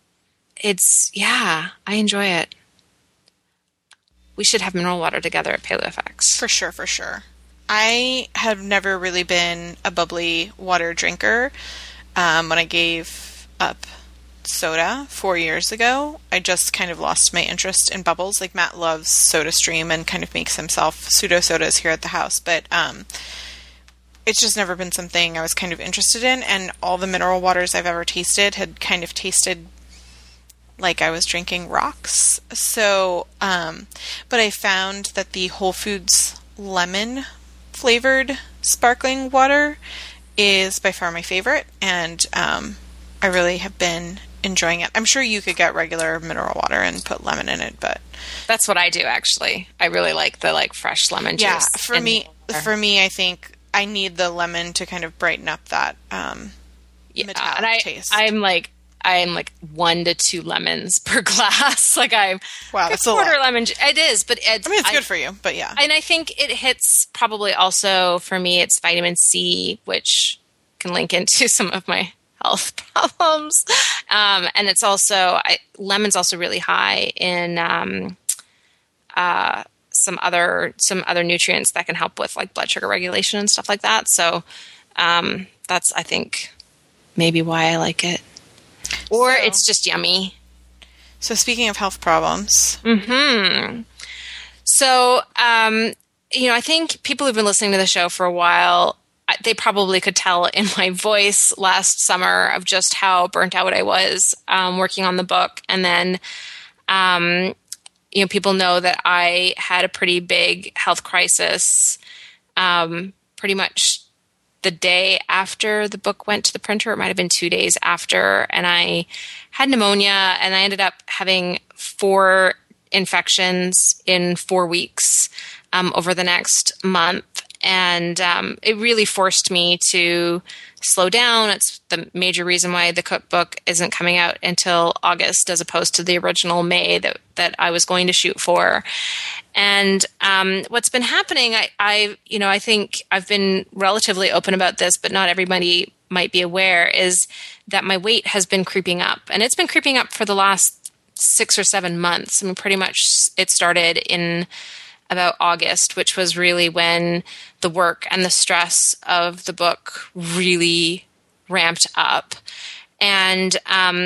[SPEAKER 2] enjoy it. We should have mineral water together at PaleoFX.
[SPEAKER 1] For sure. I have never really been a bubbly water drinker. When I gave up soda 4 years ago, I just kind of lost my interest in bubbles. Like Matt loves SodaStream and kind of makes himself pseudo sodas here at the house, but it's just never been something I was kind of interested in, and all the mineral waters I've ever tasted had kind of tasted like I was drinking rocks. So, but I found that the Whole Foods lemon flavored sparkling water is by far my favorite, and I really have been enjoying it. I'm sure you could get regular mineral water and put lemon in it, but
[SPEAKER 2] that's what I do actually. I really like the fresh lemon juice.
[SPEAKER 1] Yeah, for me, I think I need the lemon to kind of brighten up that metallic taste. I'm like 1 to 2 lemons per glass. Wow, that's a
[SPEAKER 2] quarter
[SPEAKER 1] lot.
[SPEAKER 2] lemon. It is, but
[SPEAKER 1] it's good for you. But yeah,
[SPEAKER 2] and I think it hits probably also for me. It's vitamin C, which can link into some of my health problems, and it's also lemon's also really high in some other nutrients that can help with like blood sugar regulation and stuff like that. So that's, I think, maybe why I like it. Or it's just yummy.
[SPEAKER 1] So speaking of health problems.
[SPEAKER 2] So, I think people who've been listening to the show for a while, they probably could tell in my voice last summer of just how burnt out I was working on the book. And then, people know that I had a pretty big health crisis pretty much the day after the book went to the printer. It might have been 2 days after. And I had pneumonia, and I ended up having 4 infections in 4 weeks over the next month. And it really forced me to slow down. It's the major reason why the cookbook isn't coming out until August as opposed to the original May that I was going to shoot for. And what's been happening, I think I've been relatively open about this, but not everybody might be aware, is that my weight has been creeping up. And it's been creeping up for the last 6 or 7 months. I mean, pretty much it started in about August, which was really when the work and the stress of the book really ramped up. And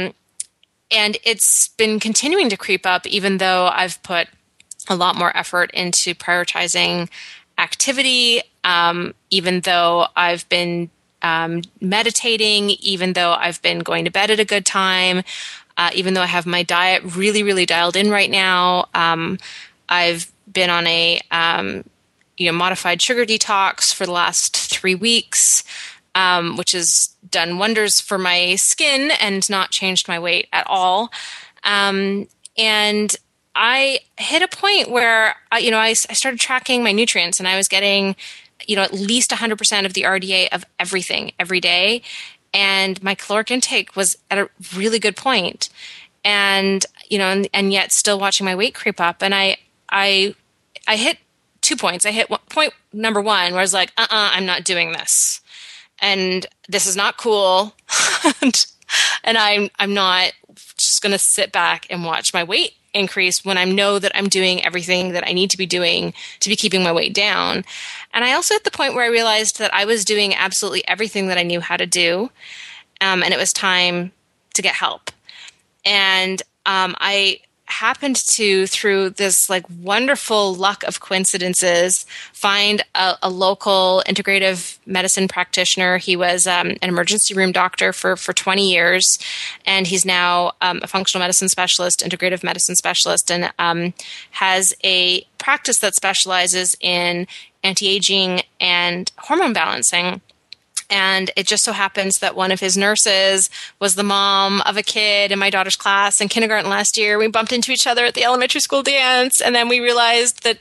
[SPEAKER 2] it's been continuing to creep up, even though I've put a lot more effort into prioritizing activity, even though I've been meditating, even though I've been going to bed at a good time, even though I have my diet really, really dialed in right now. I've been on a modified sugar detox for the last 3 weeks, which has done wonders for my skin and not changed my weight at all. And I hit a point where I started tracking my nutrients, and I was getting at least 100% of the RDA of everything every day, and my caloric intake was at a really good point. And and yet still watching my weight creep up. And I hit 2 points. I hit point number 1 where I was like, I'm not doing this, and this is not cool, and I'm not just going to sit back and watch my weight increase when I know that I'm doing everything that I need to be doing to be keeping my weight down. And I also hit the point where I realized that I was doing absolutely everything that I knew how to do, and it was time to get help. And I happened to, through this wonderful luck of coincidences, find a local integrative medicine practitioner. He was an emergency room doctor for 20 years, and he's now a functional medicine specialist, integrative medicine specialist, and has a practice that specializes in anti-aging and hormone balancing. And it just so happens that one of his nurses was the mom of a kid in my daughter's class in kindergarten last year. We bumped into each other at the elementary school dance, and then we realized that,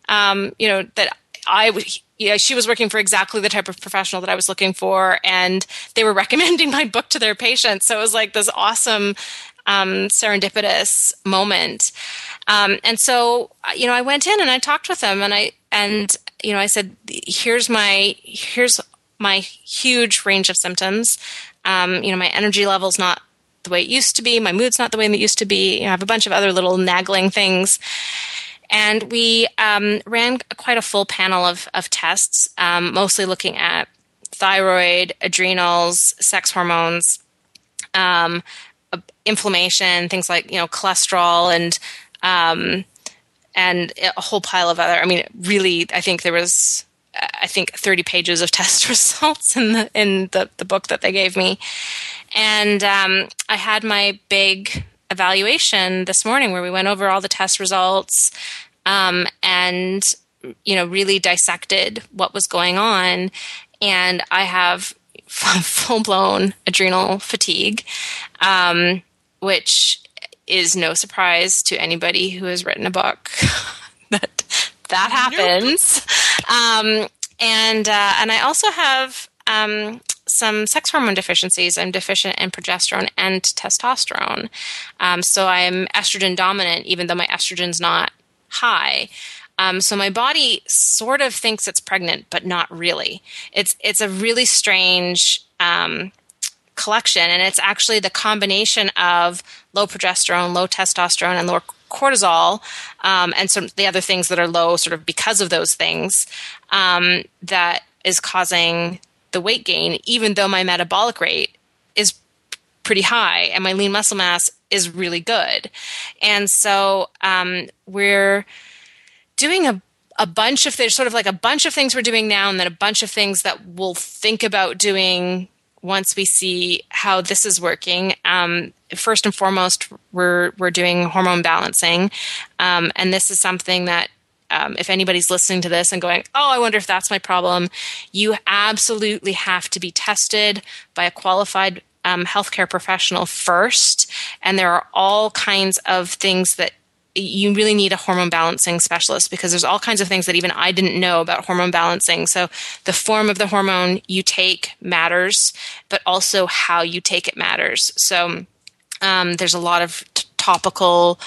[SPEAKER 2] she was working for exactly the type of professional that I was looking for, and they were recommending my book to their patients. So it was like this awesome serendipitous moment. And so, I went in and I talked with them, and I said, here's my huge range of symptoms. My energy level's not the way it used to be. My mood's not the way it used to be. I have a bunch of other little nagging things. And we ran quite a full panel of tests, mostly looking at thyroid, adrenals, sex hormones, inflammation, things like, cholesterol, and a whole pile of other. Really, I think there was 30 pages of test results in the book that they gave me. And I had my big evaluation this morning where we went over all the test results, and really dissected what was going on. And I have full-blown adrenal fatigue, which is no surprise to anybody who has written a book that happens. Nope. And I also have some sex hormone deficiencies. I'm deficient in progesterone and testosterone. So I'm estrogen dominant, even though my estrogen's not high. So my body sort of thinks it's pregnant, but not really. It's a really strange collection, and it's actually the combination of low progesterone, low testosterone, and low cortisol, and some of the other things that are low sort of because of those things, that is causing the weight gain, even though my metabolic rate is pretty high and my lean muscle mass is really good. And so we're doing a bunch of, there's sort of like a bunch of things we're doing now, and then a bunch of things that we'll think about doing once we see how this is working. First and foremost, we're doing hormone balancing. And this is something that, if anybody's listening to this and going, oh, I wonder if that's my problem, you absolutely have to be tested by a qualified healthcare professional first. And there are all kinds of things that you really need a hormone balancing specialist, because there's all kinds of things that even I didn't know about hormone balancing. So the form of the hormone you take matters, but also how you take it matters. So there's a lot of topical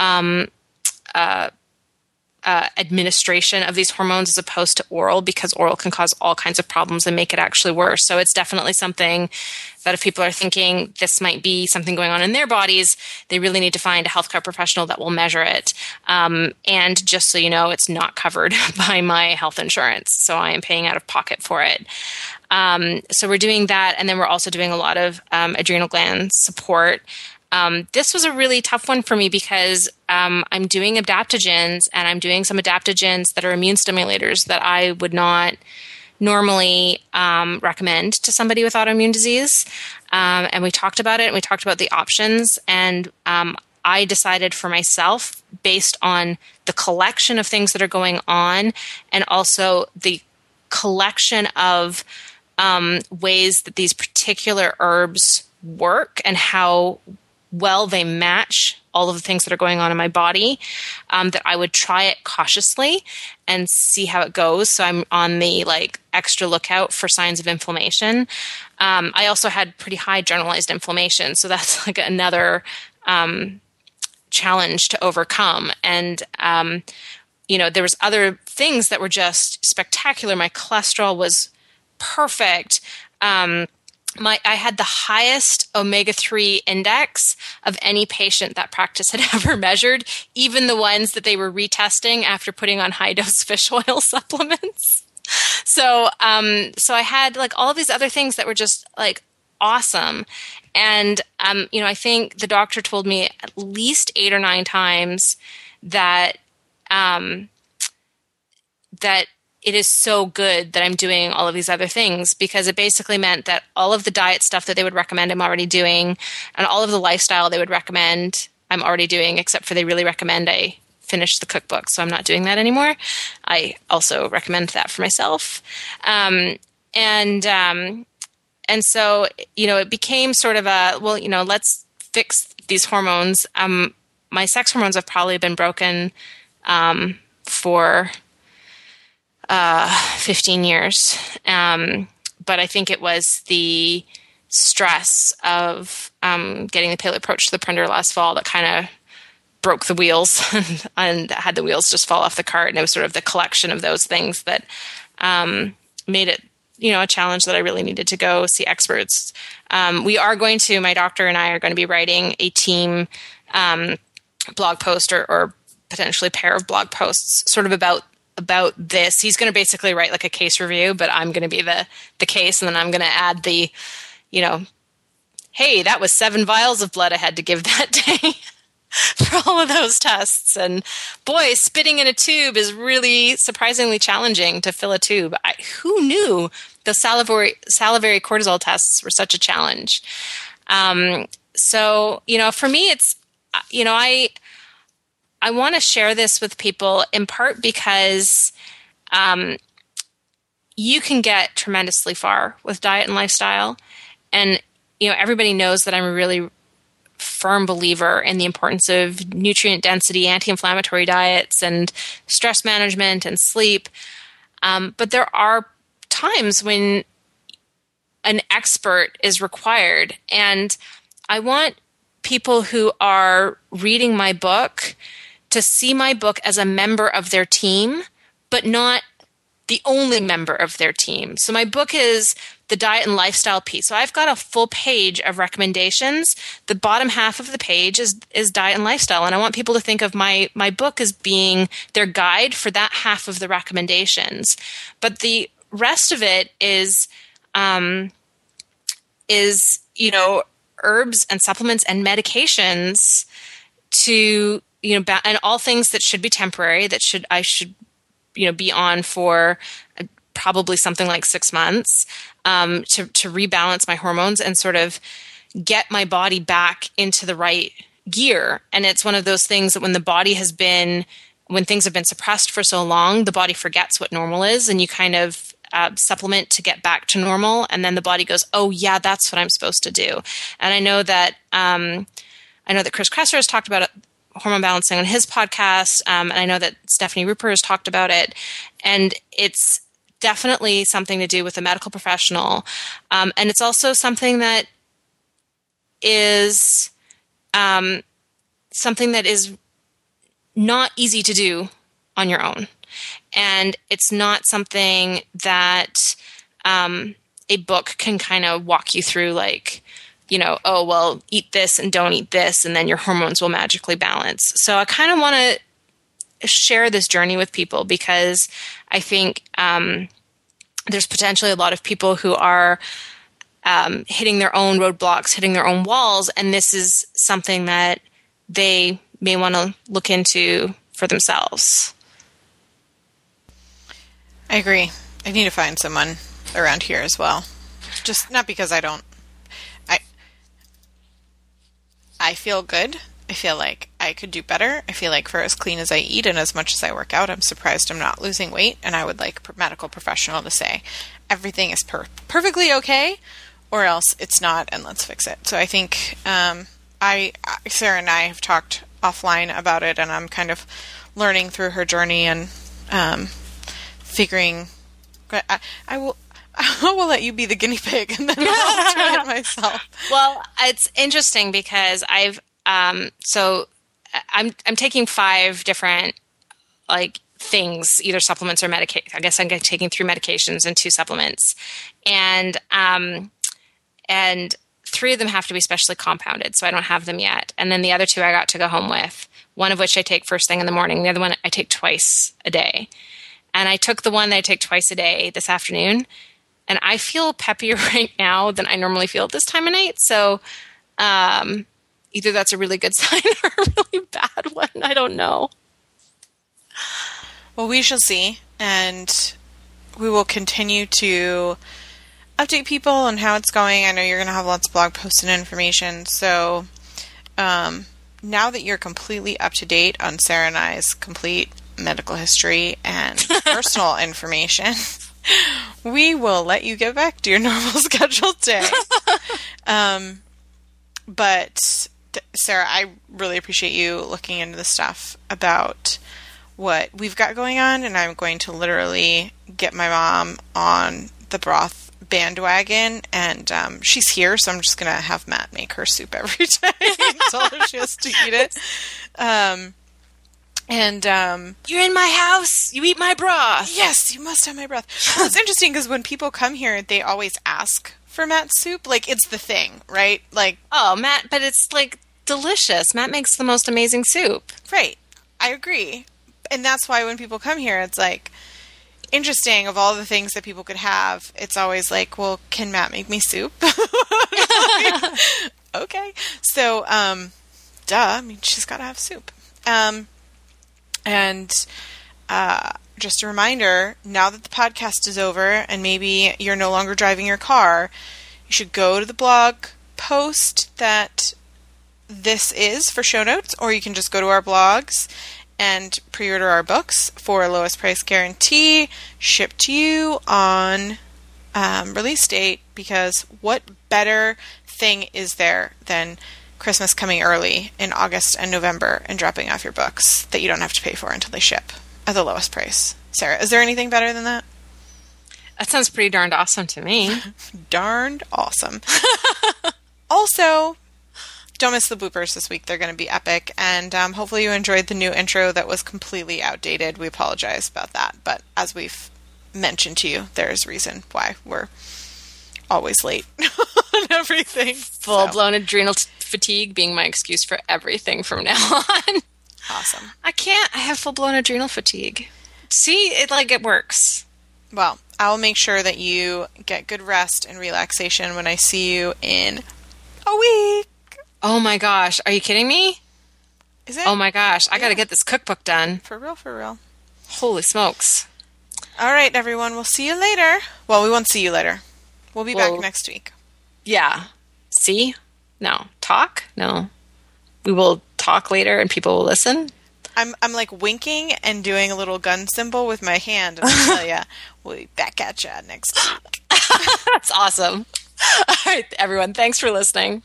[SPEAKER 2] administration of these hormones as opposed to oral, because oral can cause all kinds of problems and make it actually worse. So it's definitely something that if people are thinking this might be something going on in their bodies, they really need to find a healthcare professional that will measure it. And just so you know, it's not covered by my health insurance, so I am paying out of pocket for it. So we're doing that, and then we're also doing a lot of adrenal gland support. This was a really tough one for me because I'm doing adaptogens, and I'm doing some adaptogens that are immune stimulators that I would not normally recommend to somebody with autoimmune disease. And we talked about it, and we talked about the options. And I I decided for myself, based on the collection of things that are going on and also the collection of ways that these particular herbs work and how well they match all of the things that are going on in my body, that I would try it cautiously and see how it goes. So I'm on the extra lookout for signs of inflammation. I also had pretty high generalized inflammation, so that's another challenge to overcome. And there was other things that were just spectacular. My cholesterol was perfect. I had the highest omega-3 index of any patient that practice had ever measured, even the ones that they were retesting after putting on high-dose fish oil supplements. So I had all of these other things that were just awesome. And, I think the doctor told me at least 8 or 9 times that it is so good that I'm doing all of these other things, because it basically meant that all of the diet stuff that they would recommend I'm already doing, and all of the lifestyle they would recommend I'm already doing, except for they really recommend I finish the cookbook. So I'm not doing that anymore. I also recommend that for myself. And so, it became sort of let's fix these hormones. My sex hormones have probably been broken for 15 years. But I think it was the stress of getting the paleo approach to the printer last fall that kind of broke the wheels and had the wheels just fall off the cart. And it was sort of the collection of those things that made it, a challenge that I really needed to go see experts. My doctor and I are going to be writing a team blog post or potentially pair of blog posts sort of about this. He's going to basically write a case review, but I'm going to be the case, and then I'm going to add the, hey, that was 7 vials of blood I had to give that day for all of those tests. And boy, spitting in a tube is really surprisingly challenging to fill a tube. Who knew the salivary cortisol tests were such a challenge? So, for me, it's, I want to share this with people in part because you can get tremendously far with diet and lifestyle. And, everybody knows that I'm a really firm believer in the importance of nutrient density, anti-inflammatory diets, and stress management and sleep. But there are times when an expert is required. And I want people who are reading my book to see my book as a member of their team, but not the only member of their team. So my book is the diet and lifestyle piece. So I've got a full page of recommendations. The bottom half of the page is diet and lifestyle. And I want people to think of my book as being their guide for that half of the recommendations. But the rest of it is herbs and supplements and medications to, and all things that should be temporary, that I should be on for probably something like 6 months, to rebalance my hormones and sort of get my body back into the right gear. And it's one of those things that when things have been suppressed for so long, the body forgets what normal is, and you kind of supplement to get back to normal. And then the body goes, oh yeah, that's what I'm supposed to do. And I know that Chris Kresser has talked about hormone balancing on his podcast. And I know that Stephanie Rupert has talked about it, and it's definitely something to do with a medical professional. And it's also something that is something that is not easy to do on your own. And it's not something that a book can kind of walk you through, oh, well, eat this and don't eat this, and then your hormones will magically balance. So I kind of want to share this journey with people because I think there's potentially a lot of people who are hitting their own roadblocks, hitting their own walls, and this is something that they may want to look into for themselves.
[SPEAKER 1] I agree. I need to find someone around here as well. Just not because I feel good I feel like I could do better. I feel like for as clean as I eat and as much as I work out, I'm surprised I'm not losing weight. And I would like a medical professional to say everything is perfectly okay, or else it's not, and let's fix it. So I think Sarah and I have talked offline about it, and I'm kind of learning through her journey and figuring. I will let you be the guinea pig, and then I'll try it myself.
[SPEAKER 2] Well, it's interesting because I'm taking 5 different things, either supplements or medication. I guess I'm taking 3 medications and 2 supplements, and 3 of them have to be specially compounded, so I don't have them yet. And then the other 2 I got to go home with, one of which I take first thing in the morning. The other one I take twice a day. And I took the one that I take twice a day this afternoon, and I feel peppier right now than I normally feel at this time of night. So either that's a really good sign or a really bad one. I don't know.
[SPEAKER 1] Well, we shall see, and we will continue to update people on how it's going. I know you're going to have lots of blog posts and information. So now that you're completely up to date on Sarah and I's complete medical history and personal information, we will let you get back to your normal scheduled day. But Sarah, I really appreciate you looking into the stuff about what we've got going on, and I'm going to literally get my mom on the broth bandwagon, and she's here, so I'm just going to have Matt make her soup every day until she has to eat it.
[SPEAKER 2] You're in my house. You eat my broth.
[SPEAKER 1] Yes, you must have my broth. Well, it's interesting because when people come here, they always ask for Matt's soup. Like, it's the thing, right? Like,
[SPEAKER 2] oh, Matt, but it's delicious. Matt makes the most amazing soup.
[SPEAKER 1] Right. I agree. And that's why when people come here, it's interesting, of all the things that people could have, it's always well, can Matt make me soup? Okay. So, duh. I mean, she's got to have soup. And just a reminder, now that the podcast is over and maybe you're no longer driving your car, you should go to the blog post that this is for show notes, or you can just go to our blogs and pre-order our books for lowest price guarantee, shipped to you on release date, because what better thing is there than Christmas coming early in August and November and dropping off your books that you don't have to pay for until they ship at the lowest price. Sarah, is there anything better than that?
[SPEAKER 2] That sounds pretty darned awesome to me.
[SPEAKER 1] Darned awesome. Also, don't miss the bloopers this week. They're going to be epic. And hopefully you enjoyed the new intro that was completely outdated. We apologize about that. But as we've mentioned to you, there's reason why we're always late on everything.
[SPEAKER 2] Full-blown adrenal fatigue being my excuse for everything from now on.
[SPEAKER 1] Awesome.
[SPEAKER 2] I have full-blown adrenal fatigue. See, it works.
[SPEAKER 1] Well, I'll make sure that you get good rest and relaxation when I see you in a week.
[SPEAKER 2] Oh my gosh. Are you kidding me?
[SPEAKER 1] Is it?
[SPEAKER 2] Oh my gosh. I got to get this cookbook done.
[SPEAKER 1] For real, for real.
[SPEAKER 2] Holy smokes.
[SPEAKER 1] All right, everyone. We'll see you later. Well, we won't see you later. We'll be back next week.
[SPEAKER 2] Yeah. See? No. Talk? No. We will talk later and people will listen?
[SPEAKER 1] I'm winking and doing a little gun symbol with my hand, and I'll tell you, we'll be back at you next week.
[SPEAKER 2] That's awesome. All right, everyone. Thanks for listening.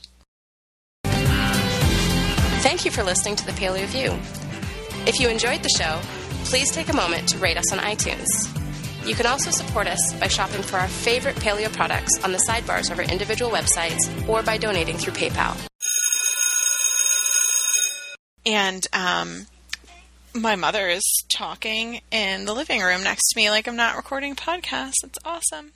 [SPEAKER 2] Thank you for listening to The Paleo View. If you enjoyed the show, please take a moment to rate us on iTunes. You can also support us by shopping for our favorite paleo products on the sidebars of our individual websites or by donating through PayPal.
[SPEAKER 1] And my mother is talking in the living room next to me like I'm not recording a podcast. It's awesome.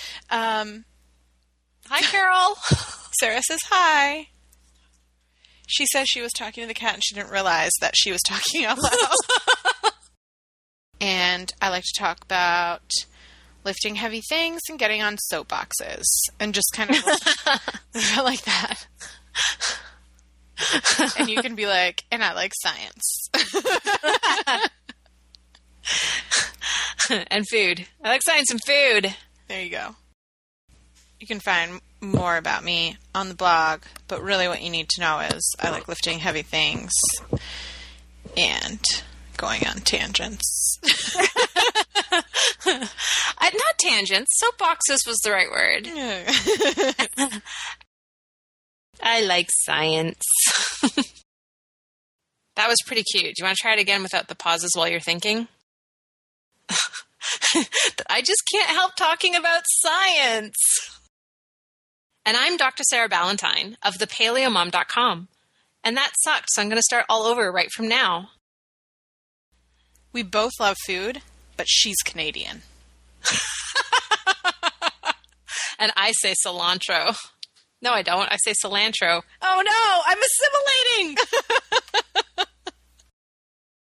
[SPEAKER 2] Hi, Carol.
[SPEAKER 1] Sarah says hi. She says she was talking to the cat and she didn't realize that she was talking out loud. And I like to talk about lifting heavy things and getting on soapboxes and just kind of like that. And you can be like, and I like science.
[SPEAKER 2] And food. I like science and food.
[SPEAKER 1] There you go. You can find more about me on the blog, but really what you need to know is I like lifting heavy things and going on tangents.
[SPEAKER 2] Not tangents. Soapboxes was the right word. I like science. That was pretty cute. Do you want to try it again without the pauses while you're thinking? I just can't help talking about science. And I'm Dr. Sarah Ballantyne of thepaleomom.com. And that sucked, so I'm going to start all over right from now.
[SPEAKER 1] We both love food, but she's Canadian.
[SPEAKER 2] And I say cilantro. No, I don't. I say cilantro. Oh no, I'm assimilating!